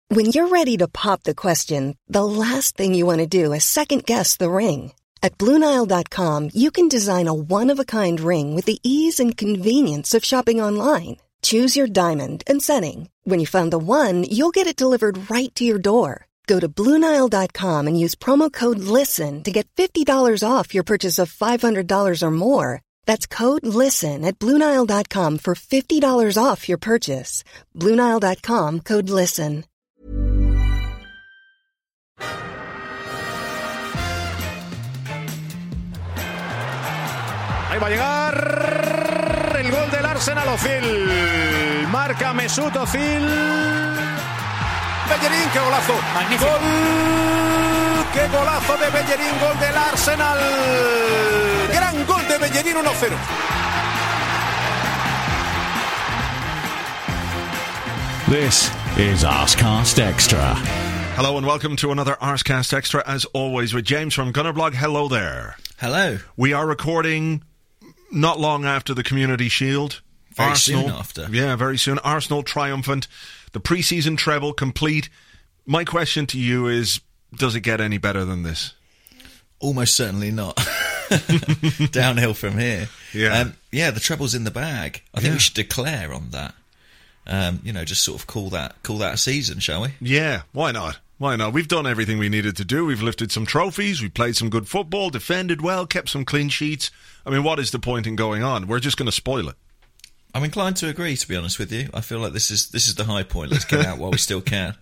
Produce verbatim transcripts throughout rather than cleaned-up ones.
When you're ready to pop the question, the last thing you want to do is second-guess the ring. At Blue Nile dot com, you can design a one-of-a-kind ring with the ease and convenience of shopping online. Choose your diamond and setting. When you find the one, you'll get it delivered right to your door. Go to Blue Nile dot com and use promo code LISTEN to get fifty dollars off your purchase of five hundred dollars or more. That's code LISTEN at Blue Nile dot com for fifty dollars off your purchase. Blue Nile dot com, code LISTEN. Ahí va a llegar el gol del Arsenal. Ozil marca Mesut Ozil. Bellerín, qué golazo. Magnífico. Gol, qué golazo de Bellerín, gol del Arsenal. Gran gol de Bellerín, uno cero. This is Arsecast Extra. Hello and welcome to another Arsecast Extra, as always, with James from Gunnerblog. Hello there. Hello. We are recording not long after the Community Shield. Very Arsenal, soon after. Yeah, very soon. Arsenal triumphant. The pre-season treble complete. My question to you is, does it get any better than this? Almost certainly not. Downhill from here. Yeah. Um, yeah, the treble's in the bag. I think yeah. we should declare on that. Um, you know, just sort of call that call that a season, shall we? Yeah, why not? Why not? We've done everything we needed to do. We've lifted some trophies. We played some good football, defended well, kept some clean sheets. I mean, what is the point in going on? We're just going to spoil it. I'm inclined to agree, to be honest with you. I feel like this is this is the high point. Let's get out while we still can.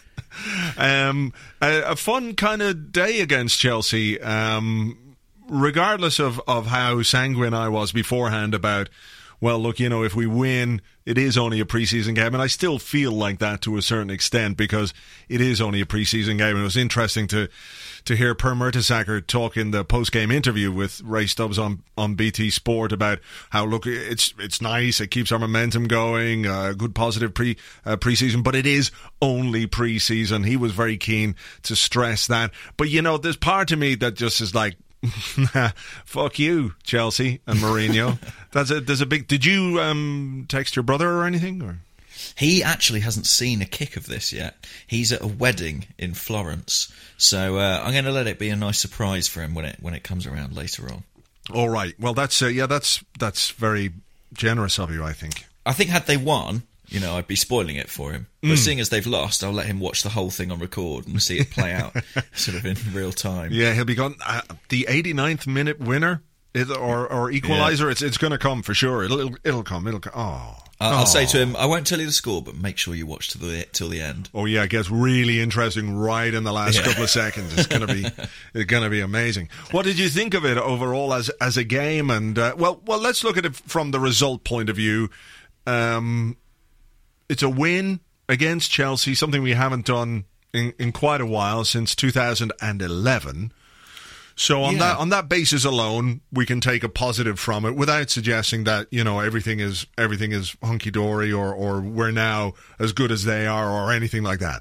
Um, a, a fun kind of day against Chelsea, um, regardless of, of how sanguine I was beforehand about, well, look, you know, if we win, it is only a preseason game. And I still feel like that to a certain extent because it is only a preseason game. And it was interesting to to hear Per Mertesacker talk in the post-game interview with Ray Stubbs on, on B T Sport about how, look, it's it's nice, it keeps our momentum going, uh, good positive pre uh, preseason, but it is only preseason. He was very keen to stress that. But, you know, there's part of me that just is like, fuck you, Chelsea and Mourinho. That's a, there's a big. Did you um, text your brother or anything? Or he actually hasn't seen a kick of this yet. He's at a wedding in Florence, so uh, I'm going to let it be a nice surprise for him when it when it comes around later on. All right. Well, that's uh, yeah, that's that's very generous of you, I think. I think had they won, you know, I'd be spoiling it for him. But mm. seeing as they've lost, I'll let him watch the whole thing on record and see it play out sort of in real time. Yeah, he'll be gone. Uh, the eighty-ninth minute winner it, or or equaliser, yeah. it's it's going to come for sure. It'll it'll, it'll come. It'll come. Oh. I'll oh. say to him, I won't tell you the score, but make sure you watch till the till the end. Oh yeah, it gets really interesting right in the last yeah. couple of seconds. It's going to be it's going to be amazing. What did you think of it overall as as a game? And uh, well, well, let's look at it from the result point of view. Um, it's a win against Chelsea, something we haven't done in, in quite a while, since two thousand eleven. So on yeah. that on that basis alone, we can take a positive from it without suggesting that, you know, everything is everything is hunky dory or or we're now as good as they are or anything like that.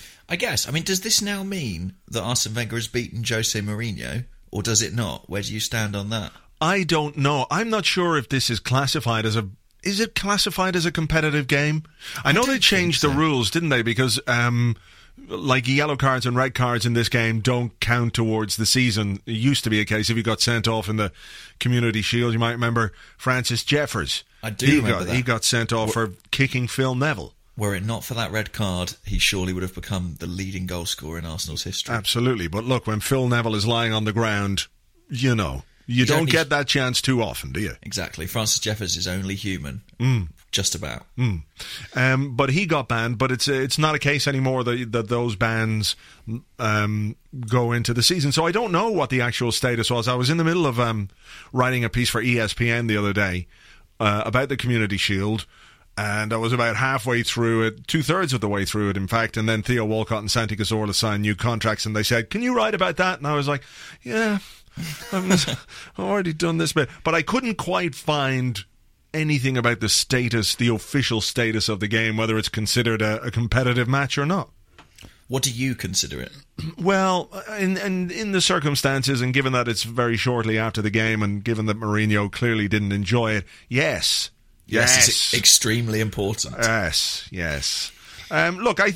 I guess. I mean, does this now mean that Arsene Wenger has beaten Jose Mourinho, or does it not? Where do you stand on that? I don't know. I'm not sure if this is classified as a. Is it classified as a competitive game? I, I know they changed so. the rules, didn't they? Because um, like yellow cards and red cards in this game don't count towards the season. It used to be a case if you got sent off in the Community Shield. You might remember Francis Jeffers. I do he remember got, that. He got sent off for kicking Phil Neville. Were it not for that red card, he surely would have become the leading goal scorer in Arsenal's history. Absolutely. But look, when Phil Neville is lying on the ground, you know, you He's don't only, get that chance too often, do you? Exactly. Francis Jeffers is only human. Mm. Just about. Mm. Um, but he got banned, but it's it's not a case anymore that, that those bans um, go into the season. So I don't know what the actual status was. I was in the middle of um, writing a piece for E S P N the other day uh, about the Community Shield, and I was about halfway through it, two-thirds of the way through it, in fact, and then Theo Walcott and Santi Cazorla signed new contracts, and they said, can you write about that? And I was like, yeah, I've already done this bit. But I couldn't quite find anything about the status, the official status of the game, whether it's considered a, a competitive match or not. What do you consider it? Well, in, in in the circumstances, and given that it's very shortly after the game, and given that Mourinho clearly didn't enjoy it, yes. Yes, yes. It's extremely important. Yes, yes. Um, look, I think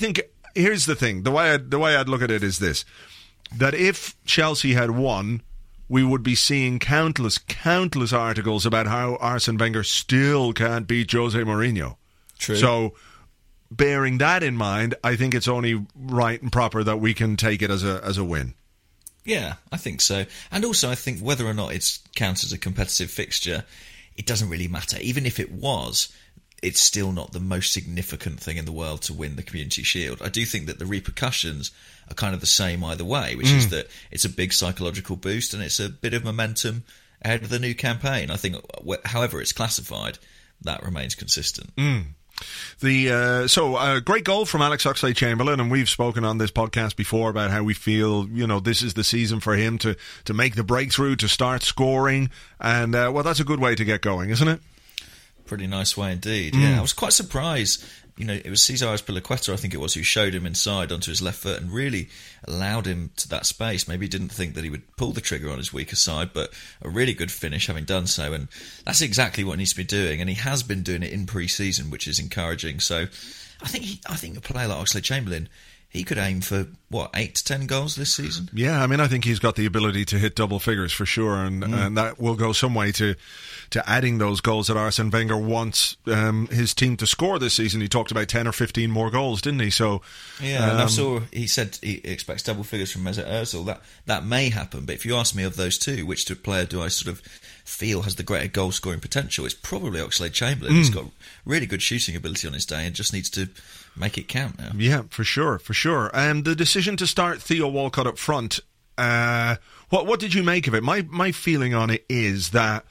here's the thing. The way, I'd, the way I'd look at it is this. That if Chelsea had won, we would be seeing countless, countless articles about how Arsene Wenger still can't beat Jose Mourinho. True. So, bearing that in mind, I think it's only right and proper that we can take it as a as a win. Yeah, I think so. And also, I think whether or not it's counted as a competitive fixture, it doesn't really matter. Even if it was, it's still not the most significant thing in the world to win the Community Shield. I do think that the repercussions are kind of the same either way, which mm. is that it's a big psychological boost and it's a bit of momentum ahead of the new campaign. I think, however it's classified, that remains consistent. Mm. The uh, so a uh, great goal from Alex Oxlade-Chamberlain, and we've spoken on this podcast before about how we feel, you know, this is the season for him to, to make the breakthrough, to start scoring, and uh, well, that's a good way to get going, isn't it? Pretty nice way indeed. Mm. Yeah, I was quite surprised. You know, it was Cesar Azpilicueta, I think it was, who showed him inside onto his left foot and really allowed him to that space. Maybe he didn't think that he would pull the trigger on his weaker side, but a really good finish having done so. And that's exactly what he needs to be doing. And he has been doing it in pre-season, which is encouraging. So I think he, I think a player like Oxlade-Chamberlain, he could aim for, what, eight to ten goals this season? Yeah, I mean, I think he's got the ability to hit double figures for sure, and, mm. and that will go some way to to adding those goals that Arsene Wenger wants um, his team to score this season. He talked about ten or fifteen more goals, didn't he? So yeah, um, and I saw he said he expects double figures from Mesut Ozil. That that may happen, but if you ask me of those two, which player do I sort of feel has the greater goal scoring potential? It's probably Oxlade-Chamberlain. Mm. He's got really good shooting ability on his day and just needs to make it count now. Yeah, for sure, for sure. And the decision to start Theo Walcott up front, uh, what what did you make of it? My my feeling on it is that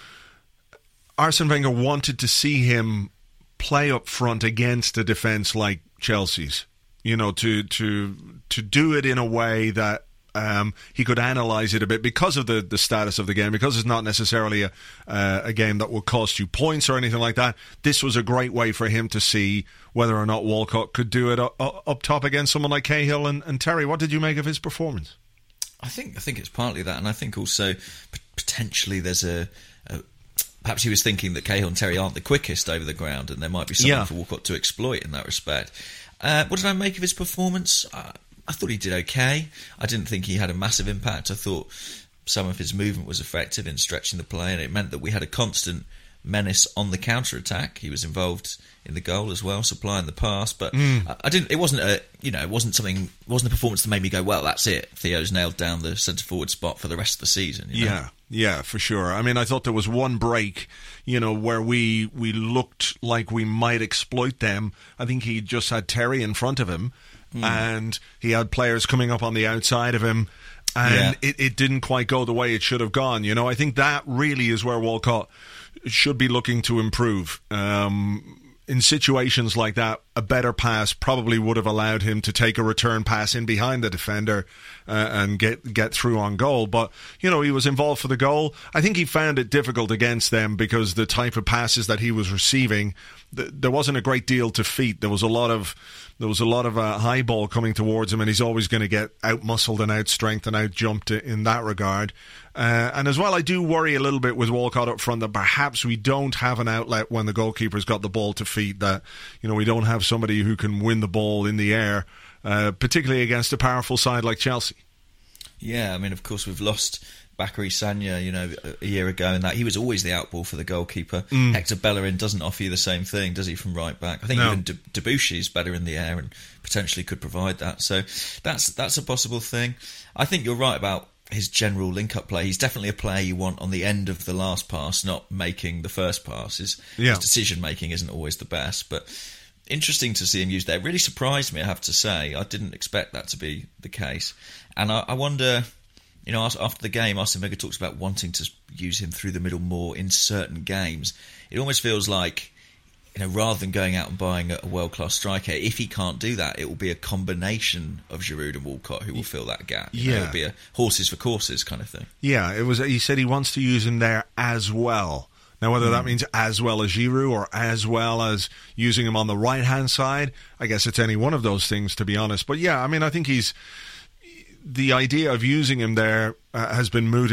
Arsene Wenger wanted to see him play up front against a defence like Chelsea's. You know, to to to do it in a way that Um, he could analyse it a bit because of the, the status of the game, because it's not necessarily a, uh, a game that will cost you points or anything like that. This was a great way for him to see whether or not Walcott could do it up, up top against someone like Cahill and, and Terry. What did you make of his performance? I think I think it's partly that, and I think also p- potentially there's a, a perhaps he was thinking that Cahill and Terry aren't the quickest over the ground, and there might be something yeah. for Walcott to exploit in that respect. Uh, what did I make of his performance? Uh, I thought he did okay. I didn't think he had a massive impact. I thought some of his movement was effective in stretching the play, and it meant that we had a constant menace on the counter-attack. He was involved in the goal as well, supplying the pass. But mm. I, I didn't. It wasn't a you know it wasn't something. It wasn't a performance that made me go, well, that's it. Theo's nailed down the centre forward spot for the rest of the season. You know? Yeah. Yeah, for sure. I mean, I thought there was one break, you know, where we we looked like we might exploit them. I think he just had Terry in front of him, mm. and he had players coming up on the outside of him, and yeah. it, it didn't quite go the way it should have gone. You know, I think that really is where Walcott should be looking to improve. Um, in situations like that, a better pass probably would have allowed him to take a return pass in behind the defender uh, and get get through on goal. But, you know, he was involved for the goal. I think he found it difficult against them because the type of passes that he was receiving, th- there wasn't a great deal to feet. There was a lot of there was a lot of uh, high ball coming towards him, and he's always going to get out-muscled and out-strengthed and out-jumped in that regard. Uh, and as well, I do worry a little bit with Walcott up front that perhaps we don't have an outlet when the goalkeeper's got the ball to feet, that, you know, we don't have somebody who can win the ball in the air, uh, particularly against a powerful side like Chelsea. Yeah, I mean, of course, we've lost Bakary Sagna, you know, a year ago, and that he was always the outball for the goalkeeper. Mm. Hector Bellerin doesn't offer you the same thing, does he, from right back? I think no. even De- Debuchy's better in the air and potentially could provide that. So that's that's a possible thing. I think you're right about his general link-up play. He's definitely a player you want on the end of the last pass, not making the first pass. His, yeah. his decision-making isn't always the best, but interesting to see him used there. It really surprised me, I have to say. I didn't expect that to be the case. And I, I wonder, you know, after the game, Arsene Wenger talks about wanting to use him through the middle more in certain games. It almost feels like, you know, rather than going out and buying a world-class striker, if he can't do that, it will be a combination of Giroud and Walcott who will fill that gap. You yeah. know, it'll be a horses for courses kind of thing. Yeah, it was. He said he wants to use him there as well. Now, whether mm. that means as well as Giroud or as well as using him on the right-hand side, I guess it's any one of those things, to be honest. But yeah, I mean, I think he's... The idea of using him there uh, has been mooted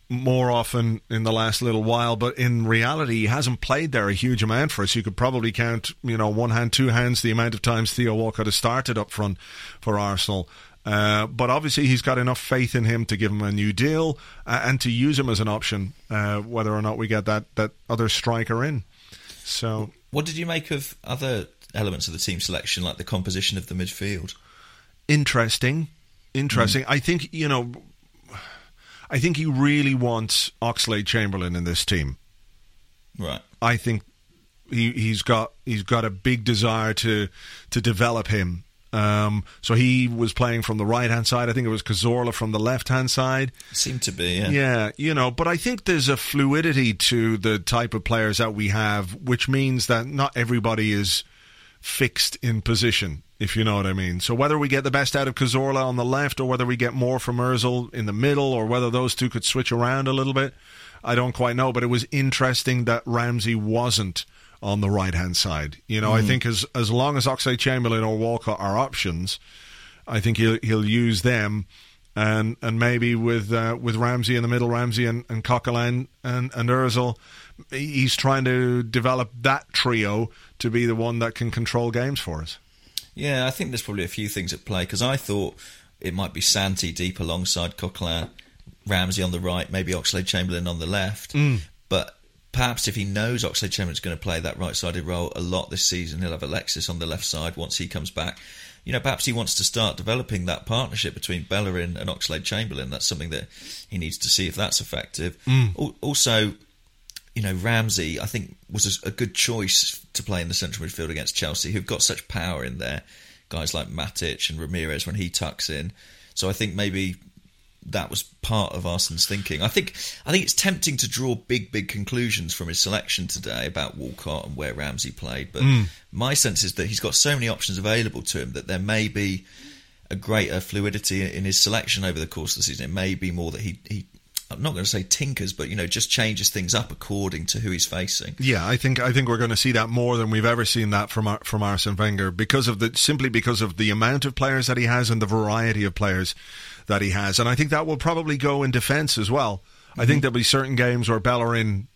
more often in the last little while, but in reality he hasn't played there a huge amount for us. You could probably count, you know, one hand, two hands the amount of times Theo Walcott has started up front for Arsenal. Uh, but obviously he's got enough faith in him to give him a new deal uh, and to use him as an option, uh, whether or not we get that, that other striker in. So, what did you make of other elements of the team selection, like the composition of the midfield? Interesting. Interesting. Mm. I think, you know, I think he really wants Oxlade-Chamberlain in this team. Right. I think he, he's got he's got a big desire to to develop him. Um, so he was playing from the right-hand side. I think it was Cazorla from the left-hand side. Seemed to be, yeah. Yeah, you know, but I think there's a fluidity to the type of players that we have, which means that not everybody is fixed in position, if you know what I mean. So whether we get the best out of Cazorla on the left or whether we get more from Ozil in the middle or whether those two could switch around a little bit, I don't quite know. But it was interesting that Ramsey wasn't on the right-hand side. You know, mm. I think as as long as Oxlade-Chamberlain or Walcott are options, I think he'll he'll use them, and and maybe with uh, with Ramsey in the middle, Ramsey and, and Coquelin and, and Ozil, he's trying to develop that trio to be the one that can control games for us. Yeah, I think there's probably a few things at play, because I thought it might be Santi deep alongside Coquelin, Ramsey on the right, maybe Oxlade-Chamberlain on the left, mm. but perhaps if he knows Oxlade-Chamberlain's going to play that right-sided role a lot this season, he'll have Alexis on the left side once he comes back. You know, perhaps he wants to start developing that partnership between Bellerin and Oxlade-Chamberlain. That's something that he needs to see if that's effective. Mm. Also, you know, Ramsey, I think, was a good choice to play in the central midfield against Chelsea, who've got such power in there. Guys like Matic and Ramirez when he tucks in. So I think maybe that was part of Arsene's thinking. I think I think it's tempting to draw big, big conclusions from his selection today about Walcott and where Ramsey played, but mm. my sense is that he's got so many options available to him that there may be a greater fluidity in his selection over the course of the season. It may be more that he, he I'm not going to say tinkers, but, you know, just changes things up according to who he's facing. Yeah, I think I think we're going to see that more than we've ever seen that from from Arsene Wenger, because of the simply because of the amount of players that he has and the variety of players that he has. And I think that will probably go in defence as well. Mm-hmm. I think there'll be certain games where Bellerin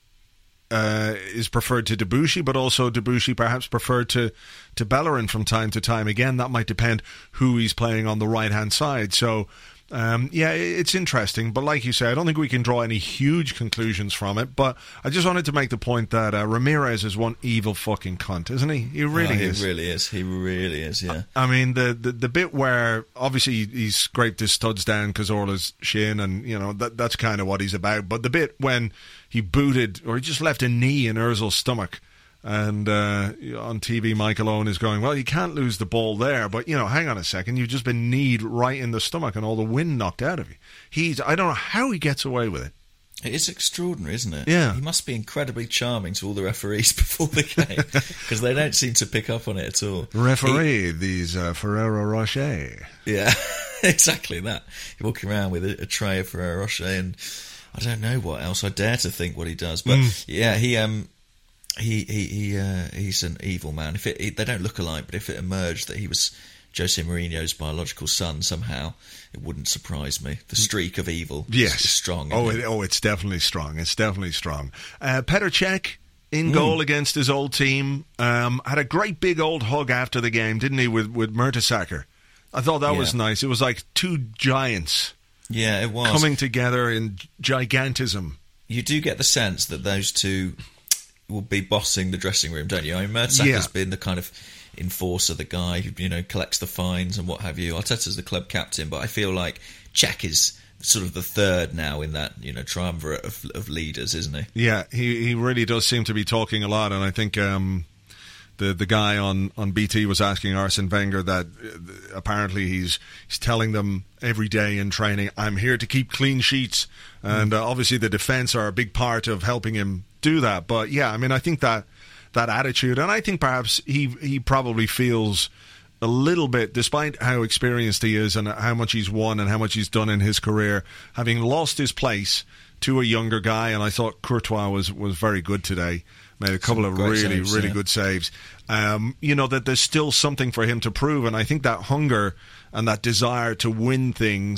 uh, is preferred to Debuchy, but also Debuchy perhaps preferred to, to Bellerin from time to time. Again, that might depend who he's playing on the right-hand side. So, um, yeah, it's interesting. But like you say, I don't think we can draw any huge conclusions from it. But I just wanted to make the point that uh, Ramirez is one evil fucking cunt, isn't he? He really oh, he is. He really is. He really is, yeah. I, I mean, the, the the bit where obviously he scraped his studs down Cazorla's shin, and, you know, that that's kind of what he's about. But the bit when he booted, or he just left a knee in Ozil's stomach, and uh, on T V Michael Owen is going, well, you can't lose the ball there, but, you know, hang on a second, you've just been kneed right in the stomach and all the wind knocked out of you. He's, I don't know how he gets away with it. It is extraordinary, isn't it? Yeah. He must be incredibly charming to all the referees before the game, because they don't seem to pick up on it at all. Referee, he, these uh, Ferrero Rocher. Yeah, exactly that. You're walking around with a, a tray of Ferrero Rocher, and I don't know what else. I dare to think what he does. But, mm. yeah, he... um. He he he uh, he's an evil man. If it, it, they don't look alike, but if it emerged that he was Jose Mourinho's biological son somehow, it wouldn't surprise me. The streak of evil yes. is, is strong. Oh, it? It, oh, it's definitely strong. It's definitely strong. Uh, Petr Cech in mm. goal against his old team. Um, had a great big old hug after the game, didn't he, with with Mertesacker? I thought that yeah. was nice. It was like two giants. Yeah, it was coming together in gigantism. You do get the sense that those two will be bossing the dressing room, don't you? I mean, Mertesacker's yeah. been the kind of enforcer, the guy who, you know, collects the fines and what have you. Arteta's the club captain, but I feel like Cech is sort of the third now in that, you know, triumvirate of, of leaders, isn't he? Yeah, he he really does seem to be talking a lot, and I think um, the the guy on, on B T was asking Arsene Wenger that uh, apparently he's he's telling them every day in training, I'm here to keep clean sheets, and uh, obviously the defence are a big part of helping him do that. But yeah, I mean, I think that that attitude, and I think perhaps he he probably feels a little bit, despite how experienced he is and how much he's won and how much he's done in his career, having lost his place to a younger guy. And I thought Courtois was was very good today, made a couple Some of really saves, really yeah. good saves. Um, you know, that there's still something for him to prove, and I think that hunger and that desire to win things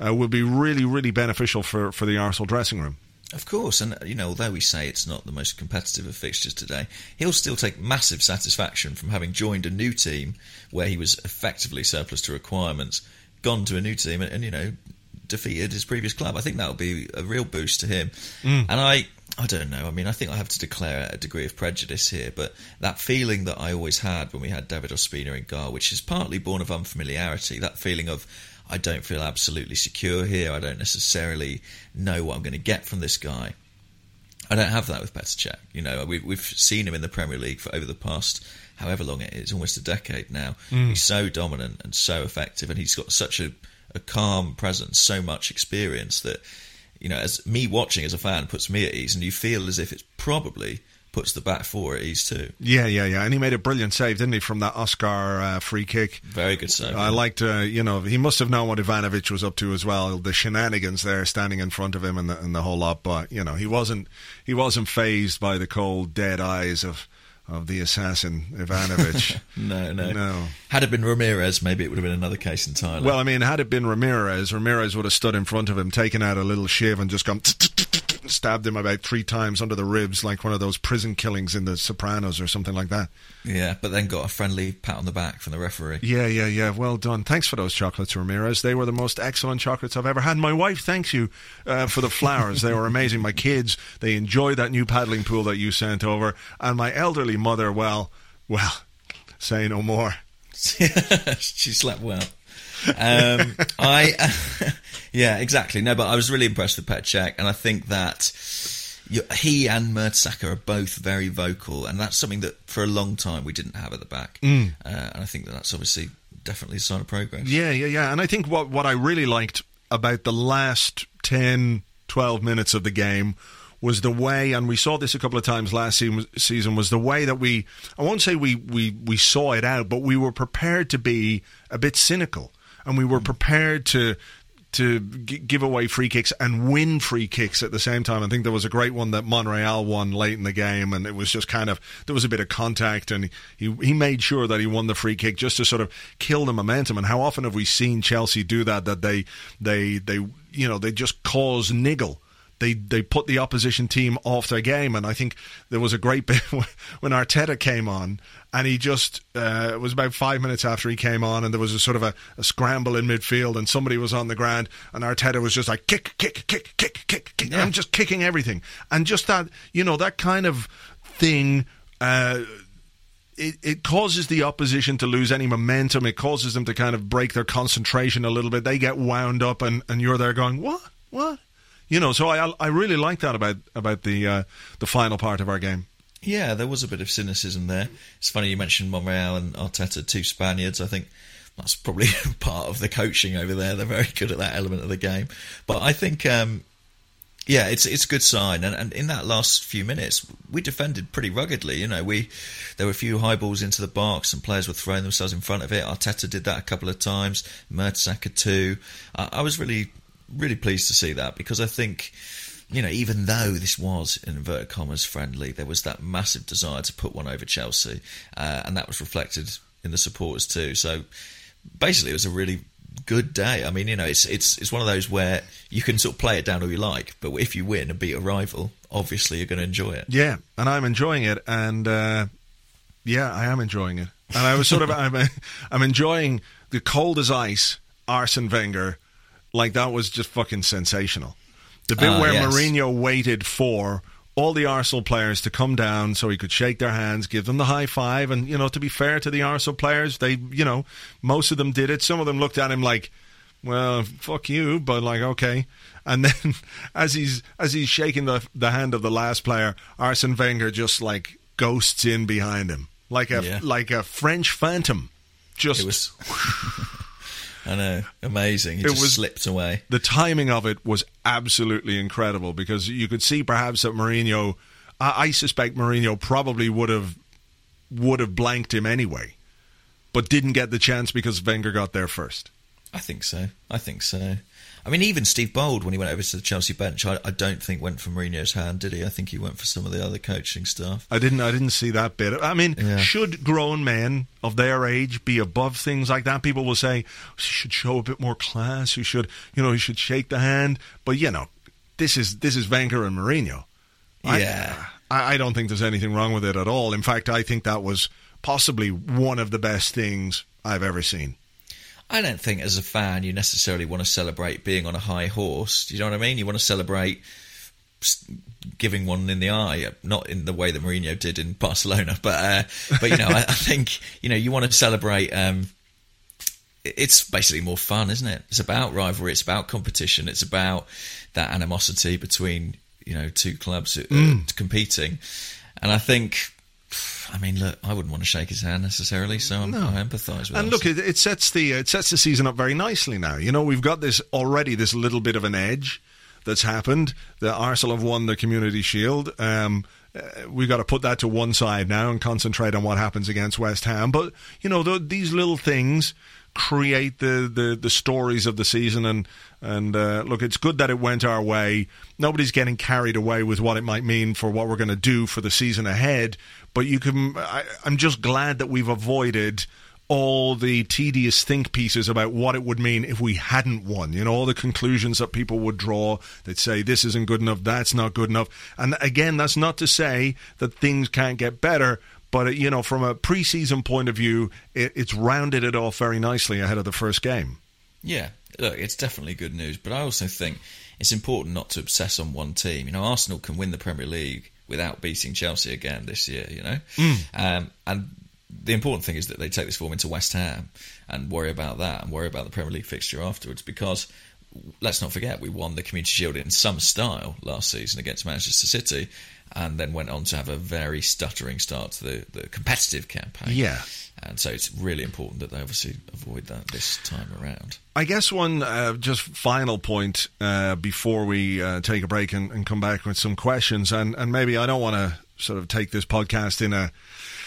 uh, will be really, really beneficial for, for the Arsenal dressing room. Of course, and you know, although we say it's not the most competitive of fixtures today, he'll still take massive satisfaction from having joined a new team where he was effectively surplus to requirements, gone to a new team and, and you know, defeated his previous club. I think that'll be a real boost to him. Mm. And I, I don't know, I mean, I think I have to declare a degree of prejudice here, but that feeling that I always had when we had David Ospina in goal, which is partly born of unfamiliarity, that feeling of, I don't feel absolutely secure here. I don't necessarily know what I'm going to get from this guy. I don't have that with Petr Cech. You know, we've, we've seen him in the Premier League for over the past, however long it is, almost a decade now. Mm. He's so dominant and so effective, and he's got such a, a calm presence, so much experience that, you know, as me watching as a fan puts me at ease, and you feel as if it's probably puts the back four at ease too. Yeah, yeah, yeah. And he made a brilliant save, didn't he, from that Oscar uh, free kick? Very good save. I liked, uh, you know, he must have known what Ivanovic was up to as well. The shenanigans there, standing in front of him, and the, and the whole lot. But you know, he wasn't, he wasn't fazed by the cold, dead eyes of of the assassin Ivanovic. no, no, no. Had it been Ramirez, maybe it would have been another case entirely. Well, I mean, had it been Ramirez, Ramirez would have stood in front of him, taken out a little shiv, and just gone. Stabbed him about three times under the ribs, like one of those prison killings in The Sopranos or something like that. Yeah, but then got a friendly pat on the back from the referee. Yeah, yeah, yeah. Well done. Thanks for those chocolates, Ramirez. They were the most excellent chocolates I've ever had. My wife thanks you uh, for the flowers. They were amazing. My kids, they enjoyed that new paddling pool that you sent over. And my elderly mother, well, well, say no more. She slept well. um, I, uh, yeah, exactly. No, but I was really impressed with Petr Cech, and I think that you, he and Mertesacker are both very vocal, and that's something that for a long time we didn't have at the back. Mm. Uh, and I think that that's obviously definitely a sign of progress. Yeah, yeah, yeah. And I think what what I really liked about the last ten, twelve minutes of the game was the way, and we saw this a couple of times last season, was the way that we, I won't say we, we, we saw it out, but we were prepared to be a bit cynical. And we were prepared to to g- give away free kicks and win free kicks at the same time. I think there was a great one that Monreal won late in the game, and it was just kind of, there was a bit of contact, and he he made sure that he won the free kick just to sort of kill the momentum. And how often have we seen Chelsea do that, that they, they, they you know, they just cause niggle. They they put the opposition team off their game, and I think there was a great bit when Arteta came on, and he just, uh, it was about five minutes after he came on, and there was a sort of a, a scramble in midfield, and somebody was on the ground, and Arteta was just like, kick, kick, kick, kick, kick, kick, yeah. I'm just kicking everything. And just that, you know, that kind of thing, uh, It, it causes the opposition to lose any momentum. It causes them to kind of break their concentration a little bit. They get wound up, and, and you're there going, what, what? You know, so I I really like that about about the uh, the final part of our game. Yeah, there was a bit of cynicism there. It's funny you mentioned Monreal and Arteta, two Spaniards. I think that's probably part of the coaching over there. They're very good at that element of the game. But I think, um, yeah, it's it's a good sign. And, and in that last few minutes, we defended pretty ruggedly. You know, we there were a few high balls into the box, and players were throwing themselves in front of it. Arteta did that a couple of times. Mertesacker too. I, I was really. Really pleased to see that, because I think, you know, even though this was, in inverted commas, friendly, there was that massive desire to put one over Chelsea, uh, and that was reflected in the supporters too. So basically, it was a really good day. I mean, you know, it's it's it's one of those where you can sort of play it down all you like, but if you win and beat a rival, obviously you're going to enjoy it. Yeah, and I'm enjoying it, and uh, yeah, I am enjoying it, and I was sort of I'm I'm enjoying the cold as ice Arsene Wenger. Like, that was just fucking sensational. The bit uh, where yes. Mourinho waited for all the Arsenal players to come down so he could shake their hands, give them the high five, and, you know, to be fair to the Arsenal players, they, you know, most of them did it. Some of them looked at him like, well, fuck you, but like, okay. And then as he's as he's shaking the the hand of the last player, Arsene Wenger just, like, ghosts in behind him. Like a, yeah. like a French phantom. Just... It was... I know, amazing. He it just was, slipped away. The timing of it was absolutely incredible, because you could see perhaps that Mourinho, I, I suspect Mourinho probably would have would have blanked him anyway, but didn't get the chance because Wenger got there first. I think so. I think so. I mean, even Steve Bold, when he went over to the Chelsea bench, I, I don't think went for Mourinho's hand, did he? I think he went for some of the other coaching staff. I didn't. I didn't see that bit. I mean, yeah. should grown men of their age be above things like that? People will say, "You should show a bit more class. You should, you know, you should shake the hand." But you know, this is this is Wenger and Mourinho. Yeah, I, I don't think there's anything wrong with it at all. In fact, I think that was possibly one of the best things I've ever seen. I don't think as a fan you necessarily want to celebrate being on a high horse. Do you know what I mean? You want to celebrate giving one in the eye, not in the way that Mourinho did in Barcelona, but uh, but you know, I, I think you know you want to celebrate. Um, it's basically more fun, isn't it? It's about rivalry. It's about competition. It's about that animosity between you know two clubs uh, mm. competing, and I think. I mean, look, I wouldn't want to shake his hand necessarily, so I'm, no. I empathise with. And look, it, it sets the it sets the season up very nicely now. You know, we've got this already, this little bit of an edge that's happened. The Arsenal have won the Community Shield. Um, uh, we've got to put that to one side now and concentrate on what happens against West Ham. But you know, the, these little things create the, the, the stories of the season. And and uh, look, it's good that it went our way. Nobody's getting carried away with what it might mean for what we're going to do for the season ahead. But you can. I, I'm just glad that we've avoided all the tedious think pieces about what it would mean if we hadn't won. You know, all the conclusions that people would draw. They'd say this isn't good enough, that's not good enough. And again, that's not to say that things can't get better. But you know, from a pre-season point of view, it, it's rounded it off very nicely ahead of the first game. Yeah, look, it's definitely good news. But I also think it's important not to obsess on one team. You know, Arsenal can win the Premier League without beating Chelsea again this year, you know? Mm. Um, and the important thing is that they take this form into West Ham and worry about that and worry about the Premier League fixture afterwards, because let's not forget, we won the Community Shield in some style last season against Manchester City and then went on to have a very stuttering start to the, the competitive campaign. Yeah. And so it's really important that they obviously avoid that this time around. I guess one uh, just final point uh, before we uh, take a break and, and come back with some questions, and, and maybe I don't want to sort of take this podcast in a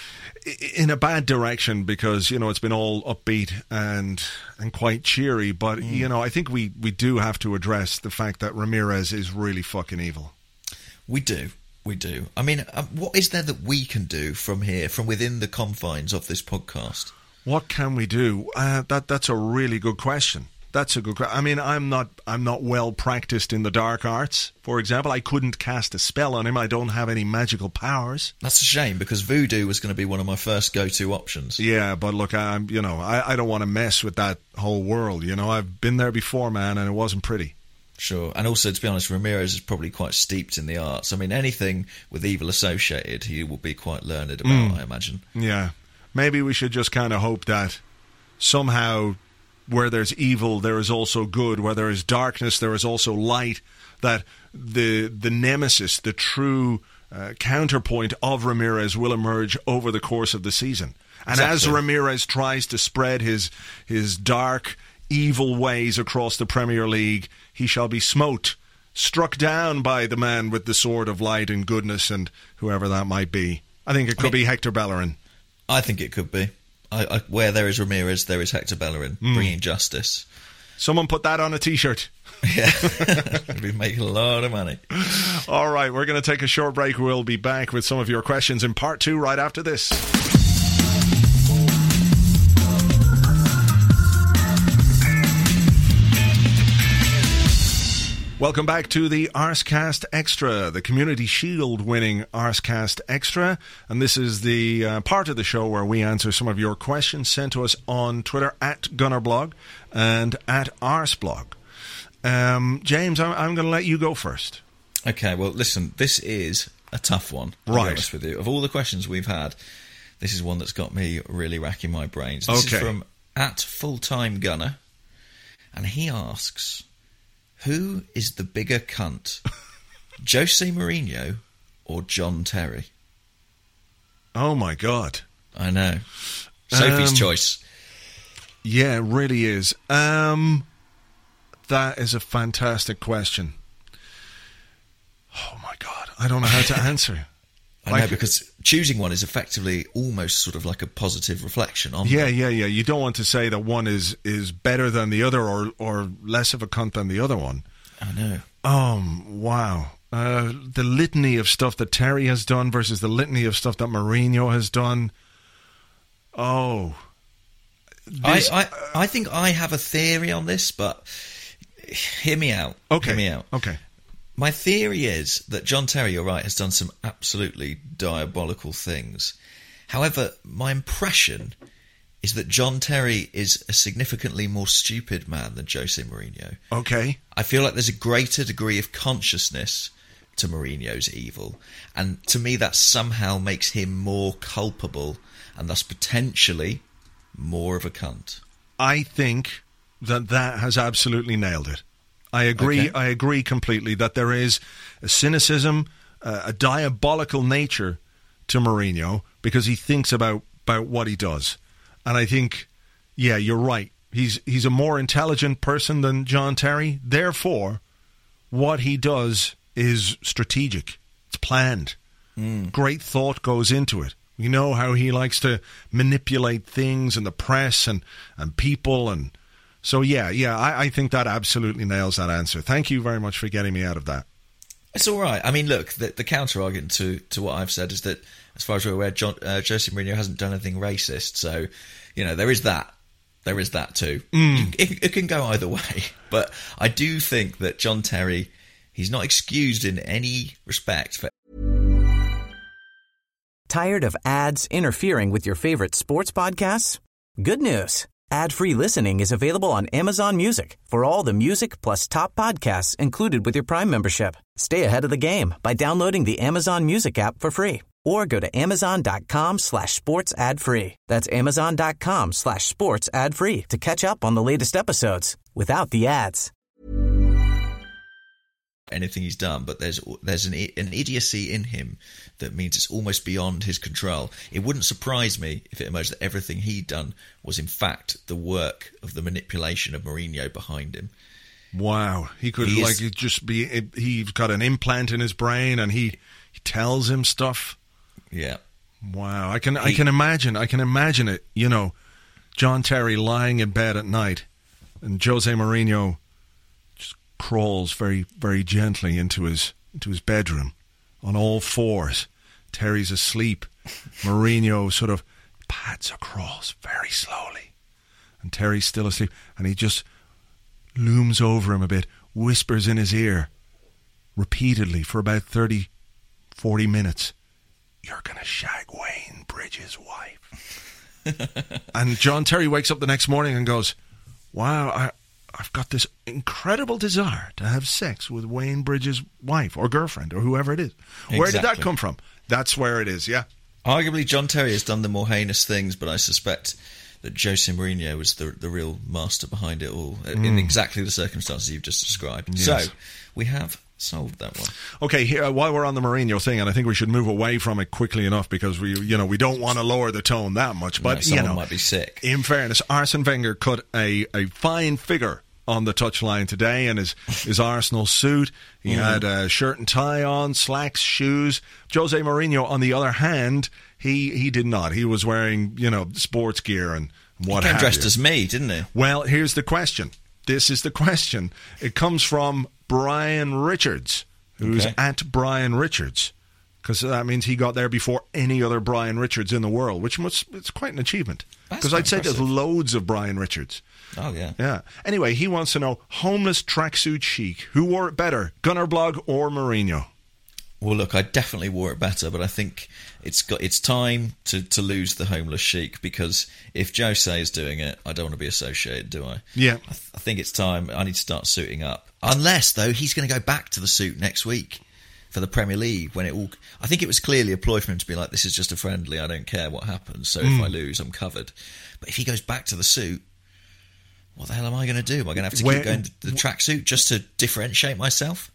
in a bad direction, because you know it's been all upbeat and and quite cheery, but mm. you know I think we, we do have to address the fact that Ramirez is really fucking evil. We do. We do. I mean, uh, what is there that we can do from here, from within the confines of this podcast? What can we do? Uh, that that's a really good question. That's a good question. I mean, I'm not I'm not well practiced in the dark arts. For example, I couldn't cast a spell on him. I don't have any magical powers. That's a shame, because voodoo was going to be one of my first go-to options. Yeah, but look, I'm you know I, I don't want to mess with that whole world. You know, I've been there before, man, and it wasn't pretty. Sure, and also, to be honest, Ramirez is probably quite steeped in the arts. I mean, anything with evil associated, he will be quite learned about, mm. I imagine. Yeah. Maybe we should just kind of hope that somehow where there's evil, there is also good. Where there is darkness, there is also light. That the the nemesis, the true uh, counterpoint of Ramirez will emerge over the course of the season. And exactly. As Ramirez tries to spread his his dark, evil ways across the Premier League, he shall be smote, struck down by the man with the sword of light and goodness, and whoever that might be. I think it could I mean, be Hector Bellerin. I think it could be. I, I, where there is Ramirez, there is Hector Bellerin, mm. bringing justice. Someone put that on a T-shirt. Yeah, we'd be making a lot of money. All right, we're going to take a short break. We'll be back with some of your questions in part two right after this. Welcome back to the Arsecast Extra, the Community Shield winning Arsecast Extra. And this is the uh, part of the show where we answer some of your questions sent to us on Twitter at Gunnerblog and at Arseblog. Um, James, I'm, I'm going to let you go first. Okay, well, listen, this is a tough one, to right. be honest with you. Of all the questions we've had, this is one that's got me really racking my brains. This okay. is from at Fulltime Gunner, and he asks, who is the bigger cunt, Jose Mourinho or John Terry? Oh, my God. I know. Sophie's um, choice. Yeah, it really is. Um, that is a fantastic question. Oh, my God. I don't know how to answer. I like, know, because choosing one is effectively almost sort of like a positive reflection on Yeah, them. yeah, yeah. You don't want to say that one is, is better than the other or, or less of a cunt than the other one. I know. Um, wow. Uh, the litany of stuff that Terry has done versus the litany of stuff that Mourinho has done. Oh. This, I, I, I think I have a theory on this, but hear me out. Okay. Hear me out. Okay. My theory is that John Terry, you're right, has done some absolutely diabolical things. However, my impression is that John Terry is a significantly more stupid man than Jose Mourinho. Okay. I feel like there's a greater degree of consciousness to Mourinho's evil, and to me that somehow makes him more culpable and thus potentially more of a cunt. I think that that has absolutely nailed it. I agree. Okay. I agree completely that there is a cynicism, uh, a diabolical nature to Mourinho because he thinks about, about what he does. And I think, yeah, you're right. He's he's a more intelligent person than John Terry. Therefore, what he does is strategic. It's planned. Mm. Great thought goes into it. We know how he likes to manipulate things and the press and, and people. And so, yeah, yeah, I, I think that absolutely nails that answer. Thank you very much for getting me out of that. It's all right. I mean, look, the, the counter-argument to, to what I've said is that, as far as we're aware, John, uh, Jose Mourinho hasn't done anything racist. So, you know, there is that. There is that too. Mm. It, it can go either way. But I do think that John Terry, he's not excused in any respect for... Tired of ads interfering with your favorite sports podcasts? Good news. Ad-free listening is available on Amazon Music for all the music plus top podcasts included with your Prime membership. Stay ahead of the game by downloading the Amazon Music app for free or go to amazon.com slash sports ad free. That's amazon.com slash sports ad free to catch up on the latest episodes without the ads. Anything he's done, but there's there's an an idiocy in him that means it's almost beyond his control. It wouldn't surprise me if it emerged that everything he'd done was in fact the work of the manipulation of Mourinho behind him. Wow, he could he like is, just be. He's got an implant in his brain, and he, he tells him stuff. Yeah. Wow, I can he, I can imagine I can imagine it. You know, John Terry lying in bed at night, and Jose Mourinho crawls very, very gently into his into his bedroom on all fours. Terry's asleep. Mourinho sort of pads across very slowly. And Terry's still asleep. And he just looms over him a bit, whispers in his ear repeatedly for about thirty, forty minutes. You're going to shag Wayne Bridges' wife. And John Terry wakes up the next morning and goes, wow, I... I've got this incredible desire to have sex with Wayne Bridges' wife or girlfriend or whoever it is. Exactly. Where did that come from? That's where it is, yeah. Arguably, John Terry has done the more heinous things, but I suspect that Jose Mourinho was the the real master behind it all mm. in exactly the circumstances you've just described. Yes. So, we have solved that one. Okay, here, while we're on the Mourinho thing, and I think we should move away from it quickly enough because we, you know, we don't want to lower the tone that much. But no, someone you know, might be sick. In fairness, Arsene Wenger cut a, a fine figure on the touchline today in his, his Arsenal suit. He mm. had a shirt and tie on, slacks, shoes. Jose Mourinho, on the other hand, he, he did not. He was wearing, you know, sports gear and what he have dressed you. as me, didn't he? Well, here's the question. This is the question. It comes from Brian Richards, who's okay. at Brian Richards, because that means he got there before any other Brian Richards in the world, which must, it's quite an achievement. Because I'd say impressive. There's loads of Brian Richards. Oh, yeah. Yeah. Anyway, he wants to know, homeless tracksuit chic, who wore it better, Gunnerblog or Mourinho? Well, look, I definitely wore it better, but I think it's got it's time to, to lose the homeless chic, because if Jose is doing it, I don't want to be associated, do I? Yeah. I, th- I think it's time. I need to start suiting up. Unless, though, he's going to go back to the suit next week for the Premier League, when it all... I think it was clearly a ploy for him to be like, this is just a friendly, I don't care what happens, so mm. if I lose, I'm covered. But if he goes back to the suit, what the hell am I going to do? Am I going to have to Where, keep going to the tracksuit just to differentiate myself?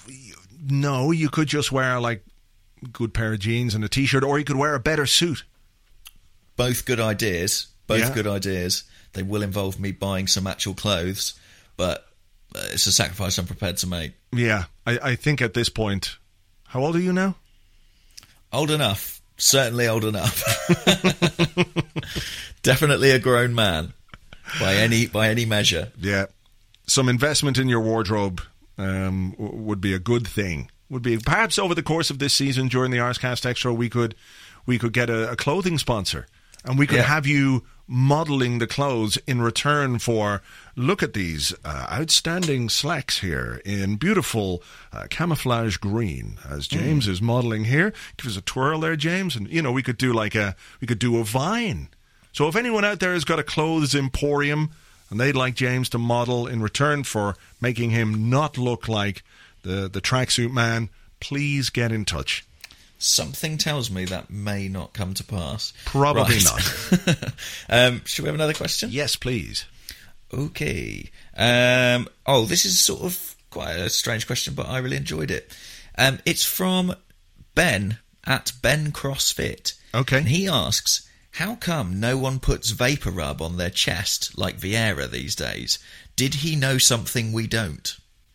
No, you could just wear like a good pair of jeans and a t-shirt, or you could wear a better suit. Both good ideas. Both yeah. good ideas. They will involve me buying some actual clothes, but it's a sacrifice I'm prepared to make. Yeah, I, I think at this point... How old are you now? Old enough. Certainly old enough. Definitely a grown man by any by any measure. Yeah. Some investment in your wardrobe um, w- would be a good thing. Would be perhaps over the course of this season during the Arscast Extra, we could we could get a, a clothing sponsor, and we could yeah. have you modelling the clothes in return for, look at these uh, outstanding slacks here in beautiful uh, camouflage green, as James mm. is modelling here. Give us a twirl there, James, and you know we could do like a we could do a vine. So if anyone out there has got a clothes emporium and they'd like James to model in return for making him not look like the the tracksuit man, please get in touch. Something tells me that may not come to pass. Probably right. not. um, should we have another question? Yes, please. Okay. Um, oh, this is sort of quite a strange question, but I really enjoyed it. Um, it's from Ben at Ben CrossFit. Okay. And he asks, how come no one puts Vapor Rub on their chest like Vieira these days? Did he know something we don't?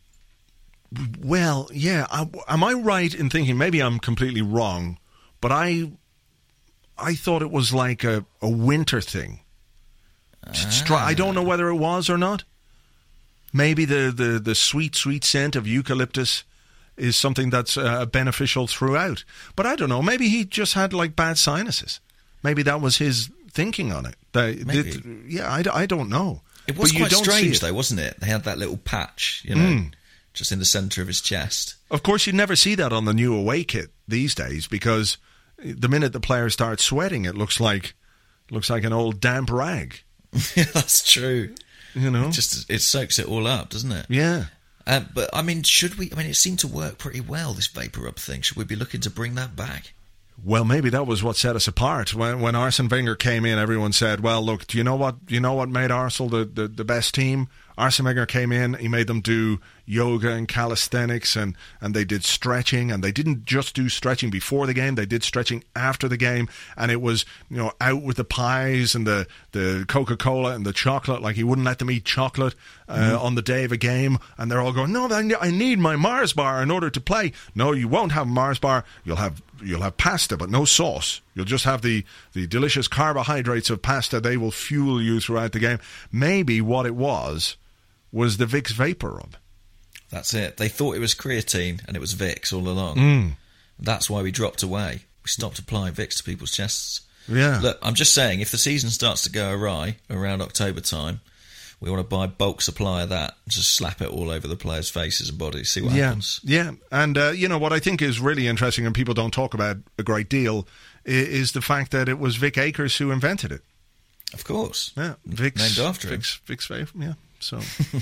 Well, yeah. I, am I right in thinking, maybe I'm completely wrong, but I I thought it was like a, a winter thing. Ah. I don't know whether it was or not. Maybe the, the, the sweet, sweet scent of eucalyptus is something that's uh, beneficial throughout. But I don't know. Maybe he just had like bad sinuses. Maybe that was his thinking on it. That, Maybe. that, yeah, I, I don't know. It was but quite you don't strange, see it. though, wasn't it? They had that little patch, you know, mm. just in the centre of his chest. Of course, you'd never see that on the new away kit these days, because the minute the player starts sweating, it looks like looks like an old damp rag. Yeah, that's true. You know, it just it soaks it all up, doesn't it? Yeah. Uh, but I mean, should we? I mean, it seemed to work pretty well, this Vapor Rub thing. Should we be looking to bring that back? Well, maybe that was what set us apart. When when Arsene Wenger came in, everyone said, "Well, look, do you know what? Do you know what made Arsenal the, the, the best team?" Arsene Wenger came in, he made them do yoga and calisthenics, and, and they did stretching, and they didn't just do stretching before the game, they did stretching after the game, and it was, you know, out with the pies and the, the Coca-Cola and the chocolate, like he wouldn't let them eat chocolate uh, mm. on the day of a game, and they're all going, no, I need my Mars bar in order to play. No, you won't have a Mars bar, you'll have you'll have pasta, but no sauce. You'll just have the, the delicious carbohydrates of pasta. They will fuel you throughout the game. Maybe what it was was the Vicks Vapor Rub. That's it. They thought it was creatine and it was Vicks all along. Mm. That's why we dropped away. We stopped applying Vicks to people's chests. Yeah. Look, I'm just saying, if the season starts to go awry around October time, we want to buy bulk supply of that and just slap it all over the players' faces and bodies, see what yeah. happens. Yeah, and uh, you know, what I think is really interesting and people don't talk about a great deal is, is the fact that it was Vic Akers who invented it. Of course. Yeah, Vicks, named after him. Vicks, Vicks Vapor, yeah. So,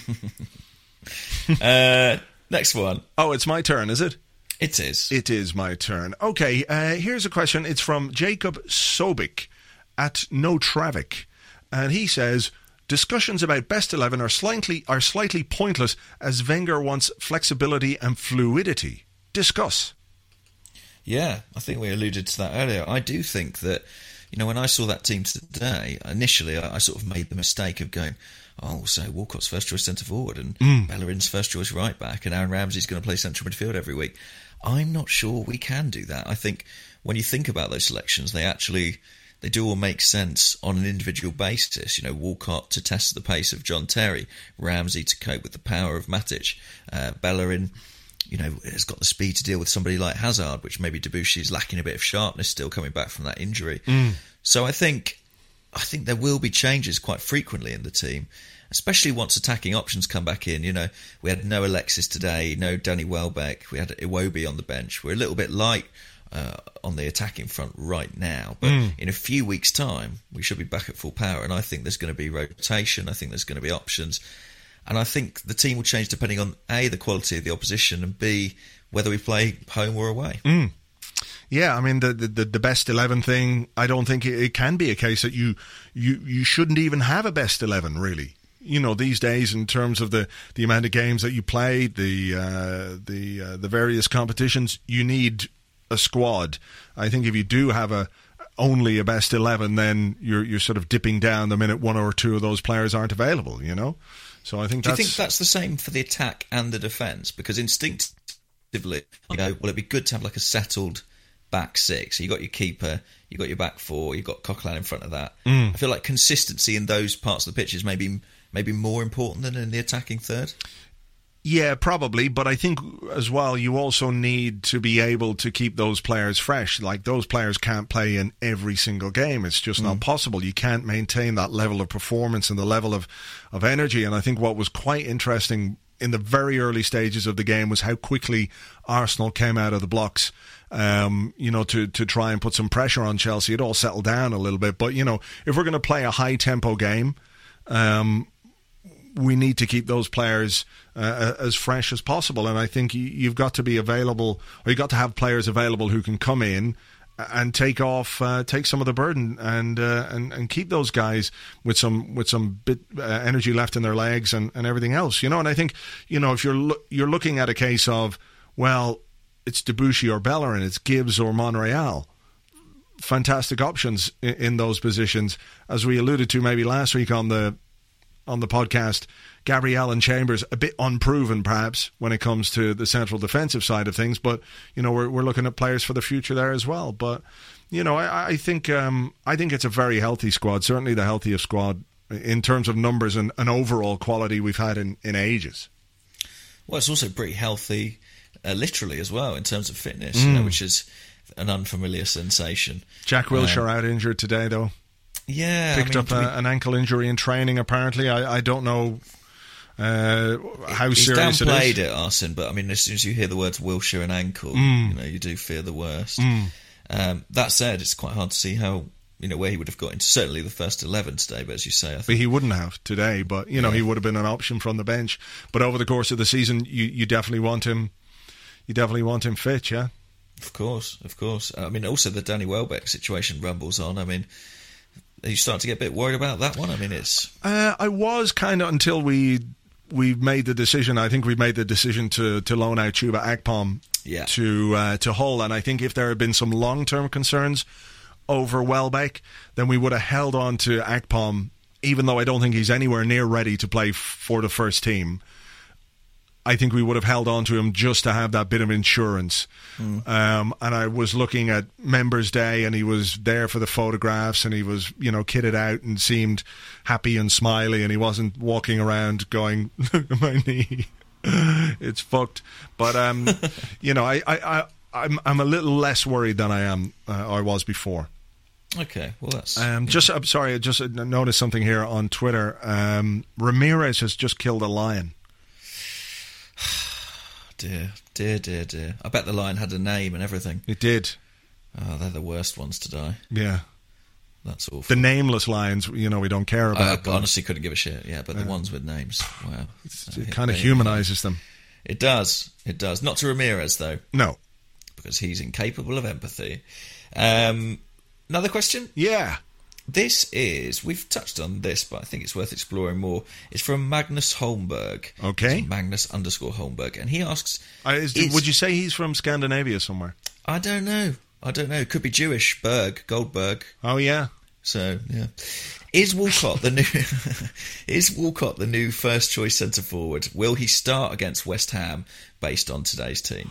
uh, next one. Oh, it's my turn, is it? It is. It is my turn. Okay, uh, here's a question. It's from Jacob Sobik at No Travic, and he says, discussions about best eleven are slightly are slightly pointless as Wenger wants flexibility and fluidity. Discuss. Yeah, I think we alluded to that earlier. I do think that, you know, when I saw that team today, initially I, I sort of made the mistake of going, oh, so Walcott's first choice centre forward and mm. Bellerin's first choice right back and Aaron Ramsey's going to play central midfield every week. I'm not sure we can do that. I think when you think about those selections, they actually they do all make sense on an individual basis. You know, Walcott to test the pace of John Terry, Ramsey to cope with the power of Matic, uh, Bellerin, you know, has got the speed to deal with somebody like Hazard, which maybe Debussy is lacking a bit of sharpness still coming back from that injury. Mm. So I think I think there will be changes quite frequently in the team, especially once attacking options come back in. You know, we had no Alexis today, no Danny Welbeck, we had Iwobi on the bench. We're a little bit light uh, on the attacking front right now, but mm. in a few weeks' time, we should be back at full power, and I think there's going to be rotation, I think there's going to be options, and I think the team will change depending on, A, the quality of the opposition, and B, whether we play home or away. Mm. Yeah, I mean, the, the the best eleven thing, I don't think it, it can be a case that you, you you shouldn't even have a best eleven, really. You know, these days, in terms of the, the amount of games that you play, the uh, the uh, the various competitions, you need a squad. I think if you do have a only a best eleven, then you're you're sort of dipping down the minute one or two of those players aren't available, you know? So I think Do that's... you think that's the same for the attack and the defence? Because instinctively, you know, well, it'd be good to have like a settled back six. So you got your keeper, you got your back four, you got Coquelin in front of that. Mm. I feel like consistency in those parts of the pitch is maybe maybe more important than in the attacking third. Yeah, probably, but I think as well you also need to be able to keep those players fresh. Like, those players can't play in every single game. It's just mm. not possible. You can't maintain that level of performance and the level of, of energy. And I think what was quite interesting in the very early stages of the game was how quickly Arsenal came out of the blocks, um, you know, to, to try and put some pressure on Chelsea. It all settled down a little bit. But, you know, if we're going to play a high-tempo game, um, we need to keep those players uh, as fresh as possible. And I think you've got to be available, or you've got to have players available who can come in and take off, uh, take some of the burden, and uh, and and keep those guys with some with some bit uh, energy left in their legs and, and everything else, you know. And I think, you know, if you're lo- you're looking at a case of, well, it's Debuchy or Bellerin, it's Gibbs or Monreal, fantastic options in, in those positions, as we alluded to maybe last week on the on the podcast. Gabriel and Chambers, a bit unproven perhaps when it comes to the central defensive side of things, but you know, we're we're looking at players for the future there as well. But you know, I, I think um, I think it's a very healthy squad, certainly the healthiest squad in terms of numbers and, and overall quality we've had in, in ages. Well, it's also pretty healthy, uh, literally as well, in terms of fitness, mm. you know, which is an unfamiliar sensation. Jack Wilshere um, out injured today, though. Yeah, picked I mean, up a, we, an ankle injury in training. Apparently, I, I don't know uh, how he's serious it is. He's downplayed it, Arsene, but I mean, as soon as you hear the words Wilshere and ankle, mm. you know, you do fear the worst. Mm. Um, that said, it's quite hard to see how, you know, where he would have got into certainly the first eleven today. But as you say, I think but he wouldn't have today. But you know, yeah. he would have been an option from the bench. But over the course of the season, you, you definitely want him. You definitely want him fit, yeah. Of course, of course. I mean, also the Danny Welbeck situation rumbles on. I mean, are you starting to get a bit worried about that one? I mean, it's... Uh, I was kind of until we we made the decision. I think we made the decision to, to loan out Chuba Akpom yeah. to uh, to Hull. And I think if there had been some long-term concerns over Welbeck, then we would have held on to Akpom, even though I don't think he's anywhere near ready to play f- for the first team. I think we would have held on to him just to have that bit of insurance. Mm. Um, and I was looking at Members' Day, and he was there for the photographs, and he was, you know, kitted out and seemed happy and smiley, and he wasn't walking around going, look at my knee, it's fucked. But, um, you know, I, I, I, I'm, I'm a little less worried than I am, uh, I was before. Okay, well that's... Um, just, I'm sorry, I just noticed something here on Twitter. Um, Ramirez has just killed a lion. Dear, dear, dear, dear. I bet the lion had a name and everything. It did. Oh, they're the worst ones to die. Yeah. That's awful. The nameless lions, you know, we don't care about. I honestly couldn't give a shit, yeah, but uh, the ones with names, wow. It, it kind of humanises them. It does, it does. Not to Ramirez, though. No. Because he's incapable of empathy. Um, another question? Yeah. This is, we've touched on this, but I think it's worth exploring more. It's from Magnus Holmberg. Okay. It's Magnus underscore Holmberg. And he asks... Uh, is, is, would you say he's from Scandinavia somewhere? I don't know. I don't know. Could be Jewish. Berg. Goldberg. Oh, yeah. So, yeah. Is Walcott the new... is Walcott the new first choice centre forward? Will he start against West Ham based on today's team?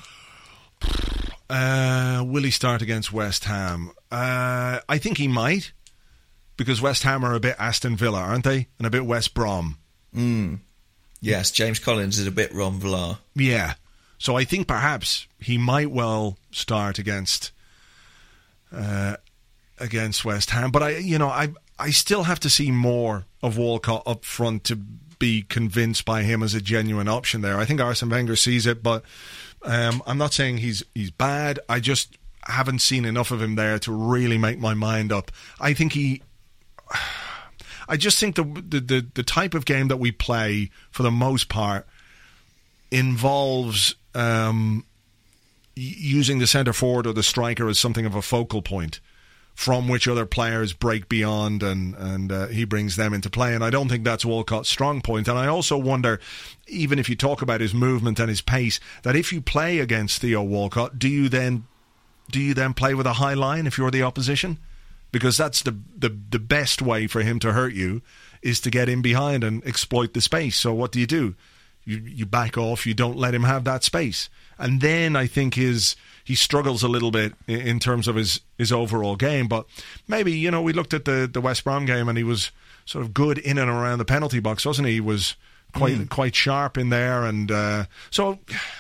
Uh, will he start against West Ham? Uh, I think he might. Because West Ham are a bit Aston Villa, aren't they? And a bit West Brom. Mm. Yes, James Collins is a bit Ron Vlaar. Yeah. So I think perhaps he might well start against uh, against West Ham. But I, you know, I I still have to see more of Walcott up front to be convinced by him as a genuine option there. I think Arsene Wenger sees it, but um, I'm not saying he's he's bad. I just haven't seen enough of him there to really make my mind up. I think he... I just think the, the the the type of game that we play, for the most part, involves um, using the centre forward or the striker as something of a focal point from which other players break beyond, and and uh, he brings them into play. And I don't think that's Walcott's strong point. And I also wonder, even if you talk about his movement and his pace, that if you play against Theo Walcott, do you then do you then play with a high line if you're the opposition? Because that's the, the the best way for him to hurt you, is to get in behind and exploit the space. So what do you do? you, you back off, you don't let him have that space. And then I think his he struggles a little bit in, in terms of his, his overall game. But maybe, you know, we looked at the, the West Brom game and he was sort of good in and around the penalty box, wasn't he? He was quite mm. quite sharp in there. And uh, so,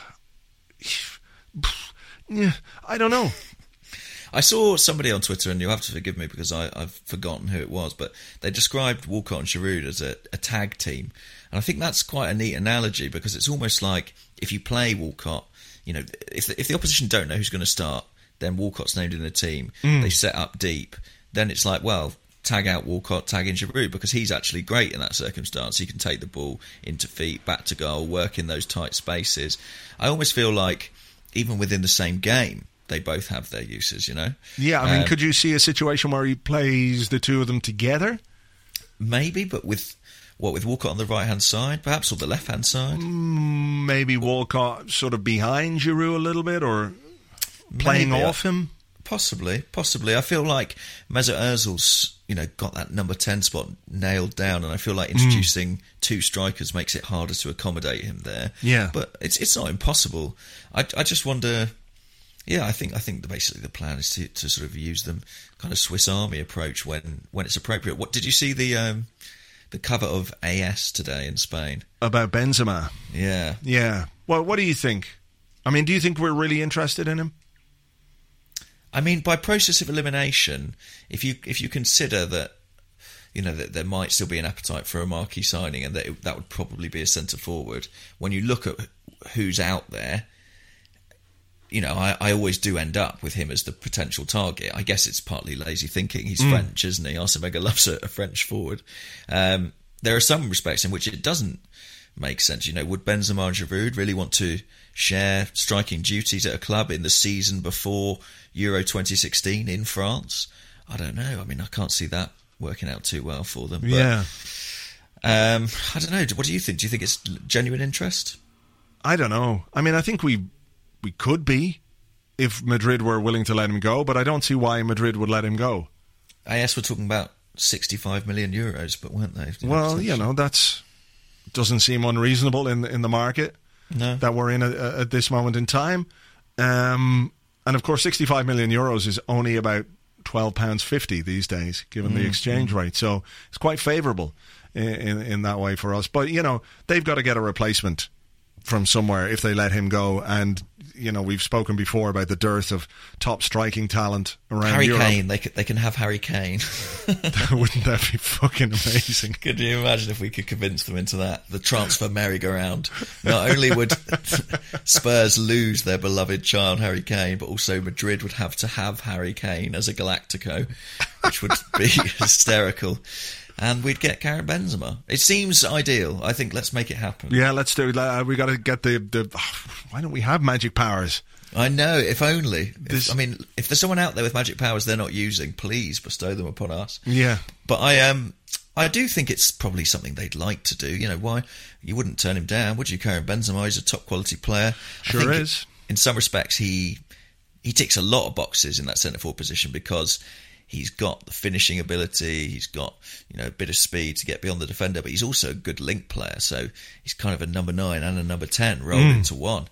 yeah, I don't know. I saw somebody on Twitter, and you'll have to forgive me because I, I've forgotten who it was, but they described Walcott and Giroud as a, a tag team. And I think that's quite a neat analogy because it's almost like if you play Walcott, you know, if the, if the opposition don't know who's going to start, then Walcott's named in the team. Mm. They set up deep. Then it's like, well, tag out Walcott, tag in Giroud because he's actually great in that circumstance. He can take the ball into feet, back to goal, work in those tight spaces. I almost feel like even within the same game, they both have their uses, you know? Yeah, I mean, um, could you see a situation where he plays the two of them together? Maybe, but with, what, with Walcott on the right-hand side, perhaps, or the left-hand side? Mm, maybe Walcott sort of behind Giroud a little bit, or playing maybe. off him? Possibly, possibly. I feel like Mesut Ozil's, you know, got that number ten spot nailed down, and I feel like introducing mm. two strikers makes it harder to accommodate him there. Yeah. But it's it's not impossible. I, I just wonder... Yeah, I think I think basically the plan is to, to sort of use them kind of Swiss Army approach when, when it's appropriate. What did you see the um, the cover of A S today in Spain about Benzema? Yeah, yeah. Well, what do you think? I mean, do you think we're really interested in him? I mean, by process of elimination, if you if you consider that, you know, that there might still be an appetite for a marquee signing, and that it, that would probably be a centre forward. When you look at who's out there. You know, I, I always do end up with him as the potential target. I guess it's partly lazy thinking. He's mm. French, isn't he? Arsene Wenger loves a, a French forward. Um, there are some respects in which it doesn't make sense. You know, would Benzema and Giroud really want to share striking duties at a club in the season before Euro twenty sixteen in France? I don't know. I mean, I can't see that working out too well for them. But, yeah. Um, I don't know. What do you think? Do you think it's genuine interest? I don't know. I mean, I think we... We could be, if Madrid were willing to let him go, but I don't see why Madrid would let him go. A S were talking about sixty-five million euros, but weren't they? Well, you know, that's doesn't seem unreasonable in in the market no. that we're in a, a, at this moment in time. Um, and of course, sixty-five million euros is only about twelve pounds fifty these days, given mm, the exchange mm. rate. So it's quite favourable in, in in that way for us. But you know, they've got to get a replacement from somewhere if they let him go. And you know, we've spoken before about the dearth of top striking talent around Harry Europe. Kane, they could, they can have Harry Kane. Wouldn't that be fucking amazing? Could you imagine if we could convince them into that? The transfer merry-go-round. Not only would Spurs lose their beloved child Harry Kane, but also Madrid would have to have Harry Kane as a Galactico, which would be hysterical. And we'd get Karim Benzema. It seems ideal. I think let's make it happen. Yeah, let's do it. Uh, we got to get the, the... Why don't we have magic powers? I know, if only. If, I mean, if there's someone out there with magic powers they're not using, please bestow them upon us. Yeah. But I um, I do think it's probably something they'd like to do. You know, why? You wouldn't turn him down, would you? Karim Benzema is a top quality player. Sure I think is. In some respects, he he ticks a lot of boxes in that centre forward position because he's got the finishing ability, he's got, you know, a bit of speed to get beyond the defender, but he's also a good link player. So he's kind of a number nine and a number ten rolled mm. into one.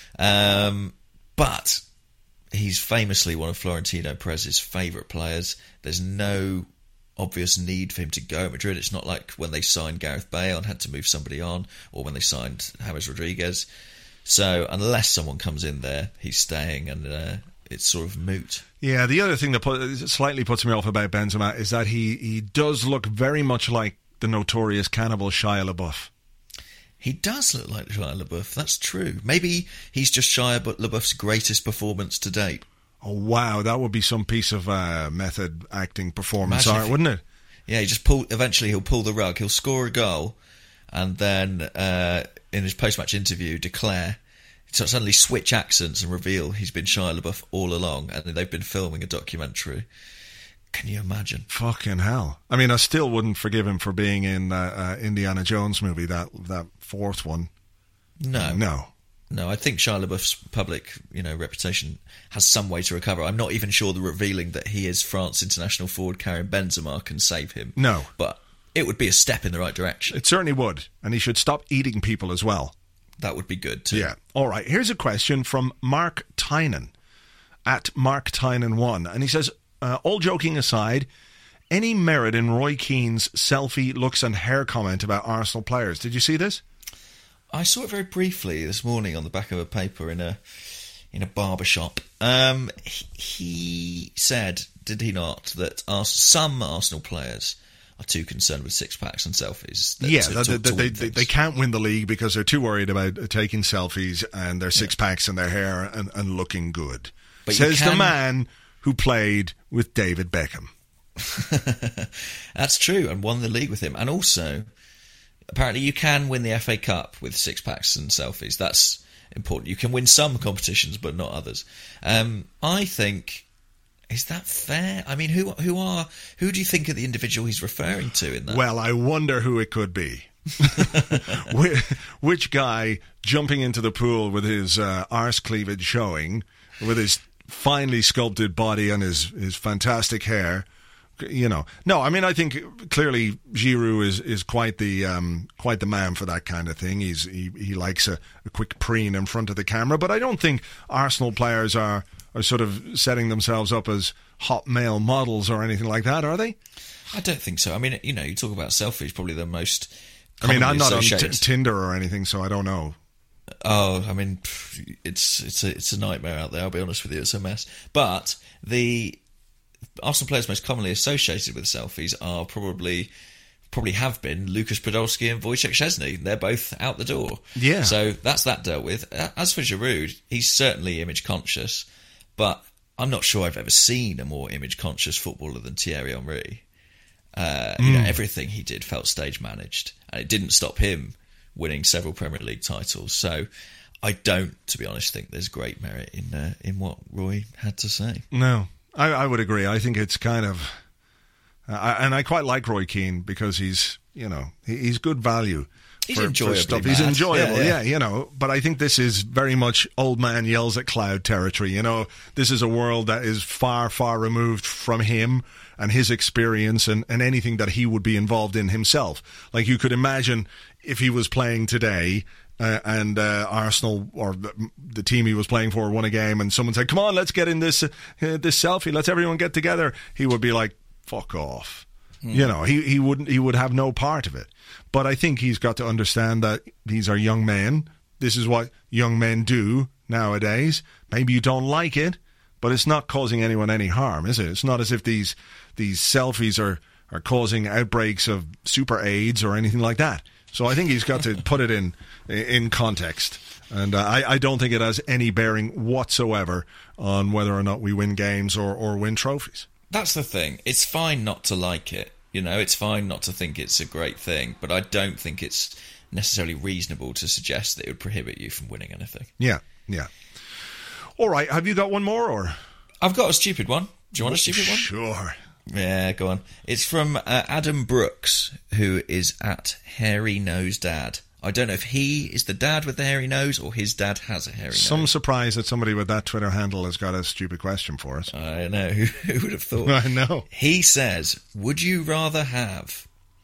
Um, but he's famously one of Florentino Perez's favourite players. There's no obvious need for him to go at Madrid. It's not like when they signed Gareth Bale and had to move somebody on, or when they signed James Rodriguez. So unless someone comes in there, he's staying, and uh, it's sort of moot. Yeah, the other thing that put, slightly puts me off about Benzema is that he, he does look very much like the notorious cannibal Shia LaBeouf. He does look like Shia LaBeouf, that's true. Maybe he's just Shia LaBeouf's greatest performance to date. Oh, wow, that would be some piece of uh, method acting performance art, he, wouldn't it? Yeah, he just pull. Eventually he'll pull the rug, he'll score a goal, and then uh, in his post-match interview declare, so suddenly switch accents and reveal he's been Shia LaBeouf all along, and they've been filming a documentary. Can you imagine? Fucking hell. I mean, I still wouldn't forgive him for being in that uh, Indiana Jones movie, that that fourth one. No. No. No, I think Shia LaBeouf's public, you know, reputation has some way to recover. I'm not even sure the revealing that he is France international forward Karim Benzema can save him. No. But It would be a step in the right direction. It certainly would. And he should stop eating people as well. That would be good too. Yeah. All right. Here's a question from Mark Tynan, at Mark Tynan one. And he says, uh, all joking aside, any merit in Roy Keane's selfie, looks and hair comment about Arsenal players? Did you see this? I saw it very briefly this morning on the back of a paper in a in a barber shop. Um, he, he said, did he not, that our, some Arsenal players are too concerned with six-packs and selfies. That, yeah, to, they, to, they, to they, they, they can't win the league because they're too worried about taking selfies and their six-packs yeah. and their hair and, and looking good. But says can... the man who played with David Beckham. That's true, and won the league with him. And also, apparently you can win the F A Cup with six-packs and selfies. That's important. You can win some competitions, but not others. Um, I think... Is that fair? I mean, who who are who do you think are the individual he's referring to in that? Well, I wonder who it could be. Which guy jumping into the pool with his uh, arse cleavage showing, with his finely sculpted body and his, his fantastic hair, you know. No, I mean, I think clearly Giroud is, is quite the um, quite the man for that kind of thing. He's he, he likes a, a quick preen in front of the camera, but I don't think Arsenal players are... are sort of setting themselves up as hot male models or anything like that, are they? I don't think so. I mean, you know, you talk about selfies, probably the most I mean, I'm not associated. on t- Tinder or anything, so I don't know. Oh, I mean, it's it's a, it's a nightmare out there, I'll be honest with you, it's a mess. But the Arsenal players most commonly associated with selfies are probably... probably have been Lucas Podolski and Wojciech Szczesny. They're both out the door. Yeah. So that's that dealt with. As for Giroud, he's certainly image conscious, but I'm not sure I've ever seen a more image conscious footballer than Thierry Henry. Uh, mm. You know, everything he did felt stage managed, and it didn't stop him winning several Premier League titles. So I don't, to be honest, think there's great merit in uh, in what Roy had to say. No, I, I would agree. I think it's kind of... Uh, and I quite like Roy Keane because he's, you know, he, he's good value. He's for, enjoyable. For stuff. He's enjoyable, yeah, yeah, yeah. you know. But I think this is very much old man yells at cloud territory. You know, this is a world that is far, far removed from him and his experience and, and anything that he would be involved in himself. Like you could imagine if he was playing today... Uh, and uh, Arsenal, or the, the team he was playing for, won a game, and someone said, "Come on, let's get in this uh, this selfie. Let's everyone get together." He would be like, "Fuck off," mm. you know. He he wouldn't. He would have no part of it. But I think he's got to understand that these are young men. This is what young men do nowadays. Maybe you don't like it, but it's not causing anyone any harm, is it? It's not as if these these selfies are are causing outbreaks of super AIDS or anything like that. So I think he's got to put it in in context. And uh, I, I don't think it has any bearing whatsoever on whether or not we win games or, or win trophies. That's the thing. It's fine not to like it. You know, it's fine not to think it's a great thing. But I don't think it's necessarily reasonable to suggest that it would prohibit you from winning anything. Yeah, yeah. All right, have you got one more? Or I've got a stupid one. Do you want a stupid one? Sure. Yeah, go on. It's from uh, Adam Brooks, who is at Hairy Nose Dad. I don't know if he is the dad with the hairy nose or his dad has a hairy Some nose. Some surprise that somebody with that Twitter handle has got a stupid question for us. I know. Who, who would have thought? I know. He says, would you rather have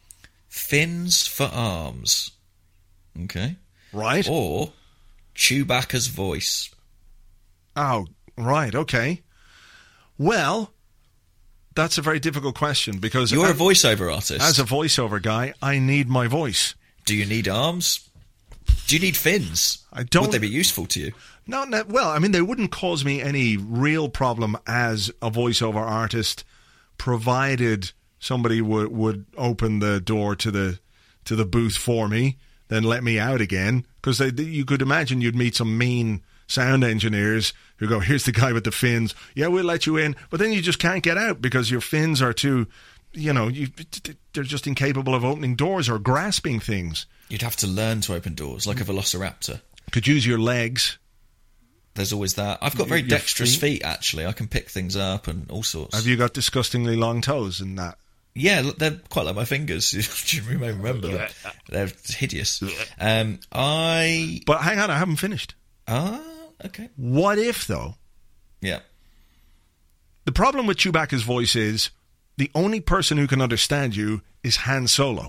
fins for arms? Okay. Right. Or Chewbacca's voice? Oh, right. Okay. Well... That's a very difficult question because... You're I, a voiceover artist. As a voiceover guy, I need my voice. Do you need arms? Do you need fins? I don't... Would they be useful to you? Not ne- Well, I mean, they wouldn't cause me any real problem as a voiceover artist, provided somebody would would open the door to the to the booth for me, then let me out again. Because you could imagine you'd meet some mean sound engineers who go, "Here's the guy with the fins. Yeah, we'll let you in." But then you just can't get out because your fins are too, you know, you, they're just incapable of opening doors or grasping things. You'd have to learn to open doors, like a velociraptor. Could use your legs. There's always that. I've got very your dexterous feet? feet, actually. I can pick things up and all sorts. Have you got disgustingly long toes in that? Yeah, they're quite like my fingers. You may remember them. They're hideous. Um, I. But hang on, I haven't finished. Ah. Okay. What if, though? Yeah. The problem with Chewbacca's voice is the only person who can understand you is Han Solo.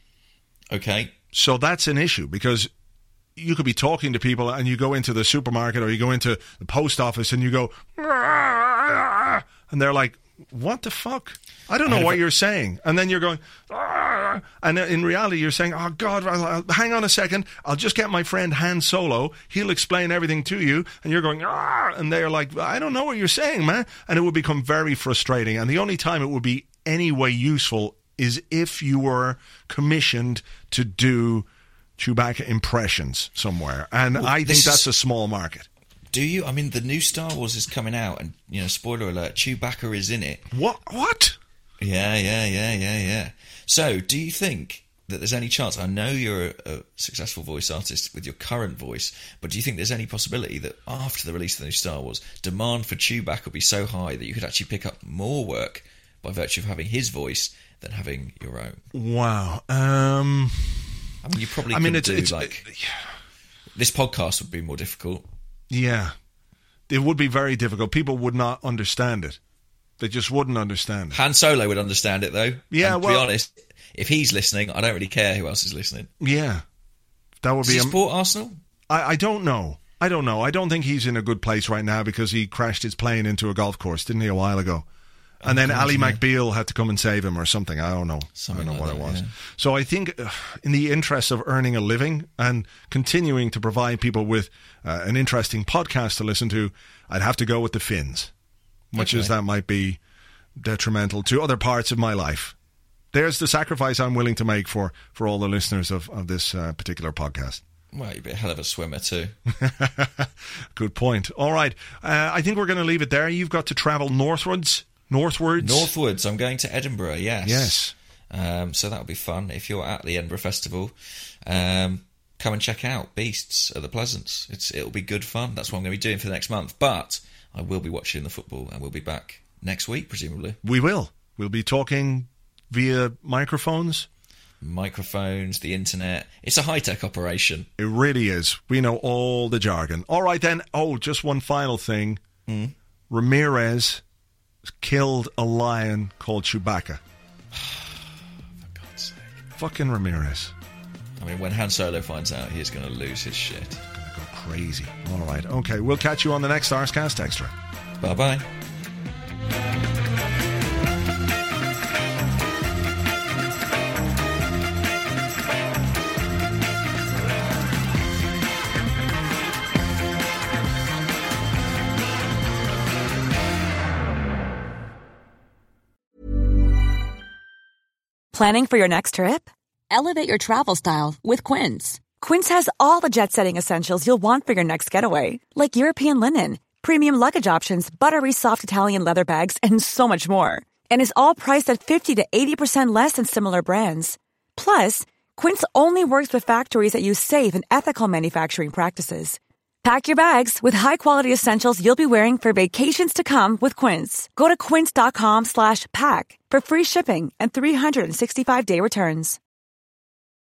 Okay. So that's an issue, because you could be talking to people and you go into the supermarket or you go into the post office and you go, and they're like, what the fuck? I don't know what you're saying. And then you're going, and in reality you're saying, oh God, hang on a second, I'll just get my friend Han Solo, he'll explain everything to you. And you're going, and they're like, I don't know what you're saying, man. And it would become very frustrating. And the only time it would be any way useful is if you were commissioned to do Chewbacca impressions somewhere. And well, I think that's is, a small market. Do you? I mean, the new Star Wars is coming out, and, you know, spoiler alert, Chewbacca is in it. What? What? Yeah, yeah, yeah, yeah, yeah. So, do you think that there's any chance, I know you're a, a successful voice artist with your current voice, but do you think there's any possibility that after the release of the new Star Wars, demand for Chewbacca will be so high that you could actually pick up more work by virtue of having his voice than having your own? Wow. Um, I mean, you probably I could mean, it's, do, it's, like... It, yeah. This podcast would be more difficult. Yeah. It would be very difficult. People would not understand it. They just wouldn't understand it. Han Solo would understand it, though. Yeah, and well... to be honest, if he's listening, I don't really care who else is listening. Yeah. That would Does be... he a, support Arsenal? I, I don't know. I don't know. I don't think he's in a good place right now because he crashed his plane into a golf course, didn't he, a while ago? And then Ali yeah. McBeal had to come and save him or something. I don't know. Something I don't know like what that, it was. Yeah. So I think uh, in the interest of earning a living and continuing to provide people with uh, an interesting podcast to listen to, I'd have to go with the Finns, much okay. as that might be detrimental to other parts of my life. There's the sacrifice I'm willing to make for, for all the listeners of, of this uh, particular podcast. Well, you'd be a hell of a swimmer too. Good point. All right. Uh, I think we're going to leave it there. You've got to travel northwards. Northwards? Northwards. I'm going to Edinburgh, yes. Yes. Um, so that'll be fun. If you're at the Edinburgh Festival, um, come and check out Beasts at the Pleasance. It's, it'll be good fun. That's what I'm going to be doing for the next month. But I will be watching the football and we'll be back next week, presumably. We will. We'll be talking via microphones. Microphones, the internet. It's a high-tech operation. It really is. We know all the jargon. All right, then. Oh, just one final thing. Mm. Ramirez killed a lion called Chewbacca. For God's sake. Fucking Ramirez. I mean, when Han Solo finds out, he's going to lose his shit. He's going to go crazy. All right. Okay, we'll catch you on the next Arscast Extra. Bye-bye. Planning for your next trip? Elevate your travel style with Quince. Quince has all the jet-setting essentials you'll want for your next getaway, like European linen, premium luggage options, buttery soft Italian leather bags, and so much more. And is all priced at fifty to eighty percent less than similar brands. Plus, Quince only works with factories that use safe and ethical manufacturing practices. Pack your bags with high-quality essentials you'll be wearing for vacations to come with Quince. Go to quince.com slash pack for free shipping and three sixty-five day returns.